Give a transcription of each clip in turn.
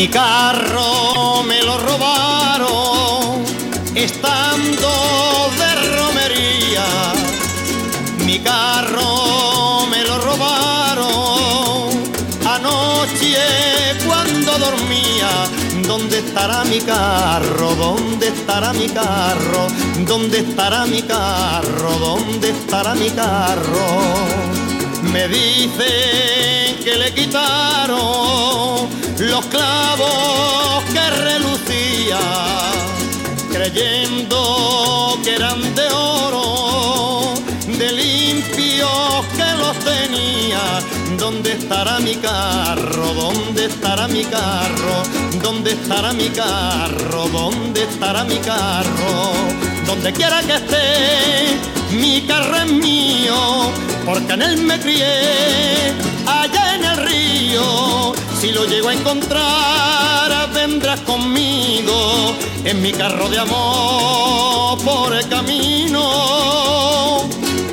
Mi carro me lo robaron estando de romería. Mi carro me lo robaron anoche cuando dormía. ¿Dónde estará mi carro? ¿Dónde estará mi carro? ¿Dónde estará mi carro? ¿Dónde estará mi carro? Me dicen que le quitaron los clavos que relucía, creyendo que eran de oro, de limpios que los tenía. ¿Dónde estará mi carro? ¿Dónde estará mi carro? ¿Dónde estará mi carro? ¿Dónde estará mi carro? Donde quiera que esté, mi carro es mío, porque en él me crié, allá en el río. Si lo llego a encontrar, vendrás conmigo en mi carro de amor por el camino.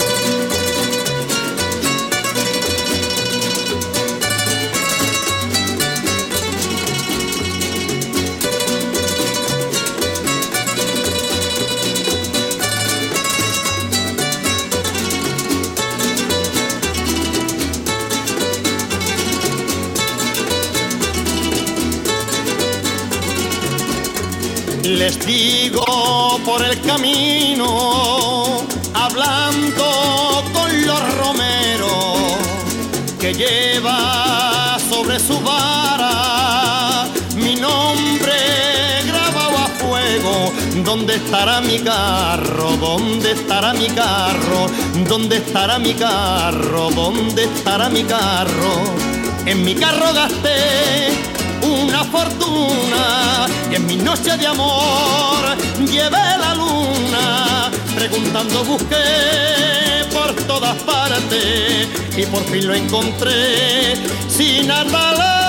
Les digo por el camino, hablando con los romeros, que lleva sobre su vara mi nombre grabado a fuego. ¿Dónde estará mi carro? ¿Dónde estará mi carro? ¿Dónde estará mi carro? ¿Dónde estará mi carro? En mi carro gasté una fortuna y en mi noche de amor llevé la luna. Preguntando busqué por todas partes y por fin lo encontré sin atalaya.